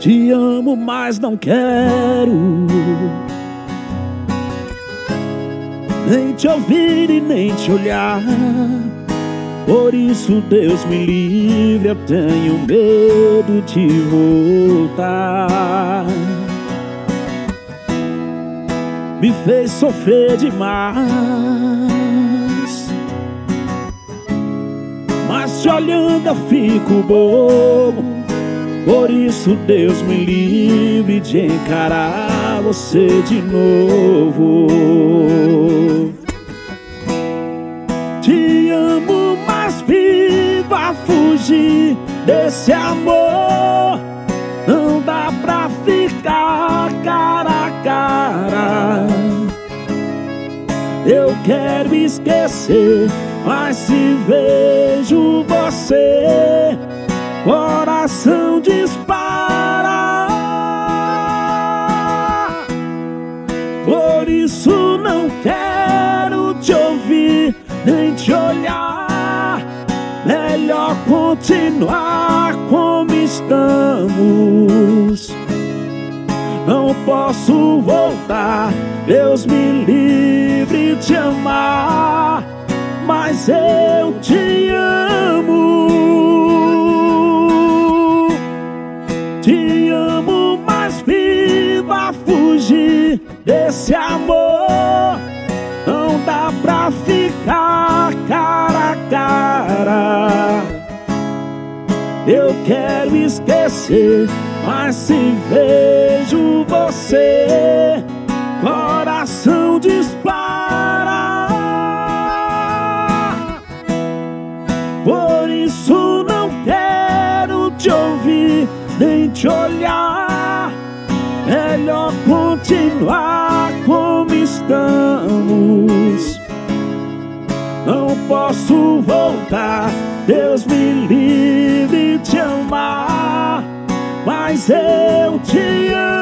Te amo, mas não quero nem te ouvir e nem te olhar. Por isso, Deus me livre, eu tenho medo de voltar. Me fez sofrer demais, mas te olhando eu fico bobo. Por isso, Deus me livre de encarar você de novo. Te amo, mas viva fugir desse amor. Não dá pra ficar cara a cara. Eu quero esquecer, mas se vejo você, coração dispara. Por isso não quero te ouvir nem te olhar. Melhor continuar como estamos. Não posso voltar, Deus me livre de amar, mas eu te amo. Te amo, mas viva fugir desse amor. Não dá pra ficar cara a cara. Eu quero esquecer, mas se vejo você, coração dispara. Por isso não quero te ouvir nem te olhar. Melhor continuar como estamos. Não posso voltar, Deus me livre de amar, mas eu te amo.